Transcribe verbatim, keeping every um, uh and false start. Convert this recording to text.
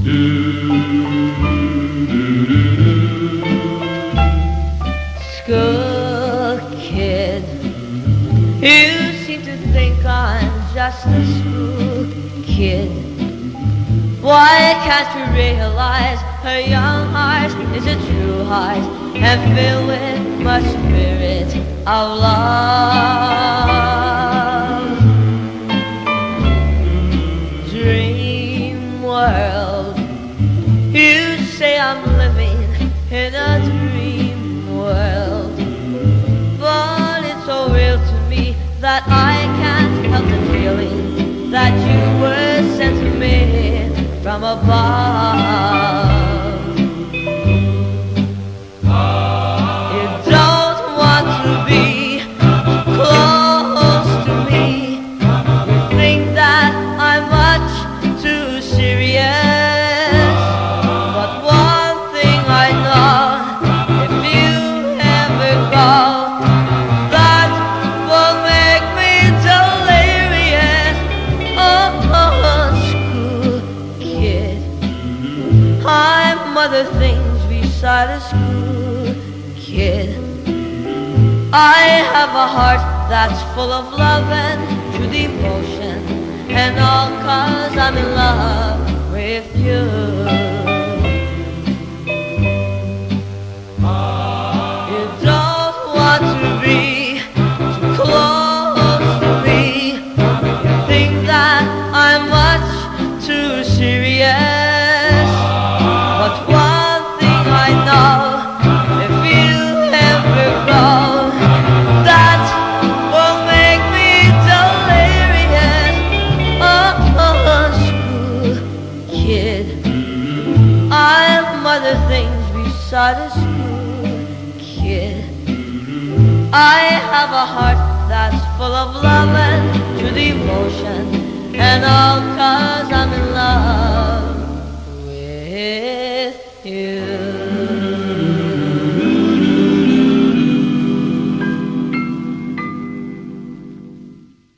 School kid, you seem to think I'm just a school kid. Why can't you realize her young heart is a true heart and filled with much spirit of love? Dream world, you say I'm living in a dream world, but it's so real to me that I can't help the feeling that you were sent to me from above. You don't want to be close to me. You think that I'm much too serious, but one thing I know, if you ever go, that will make me delirious. Oh, oh, school kid, I'm other things beside a school kid. I have a heart that's full of love and true devotion, and all 'cause I'm in love with you. You don't want to be too close to me. You think that I'm much too serious, but one thing I know, if you ever go, that will make me delirious. Oh, oh, school kid, I'm other things beside a school kid. I have a heart that's full of love and true devotion, and all 'cause I'm in love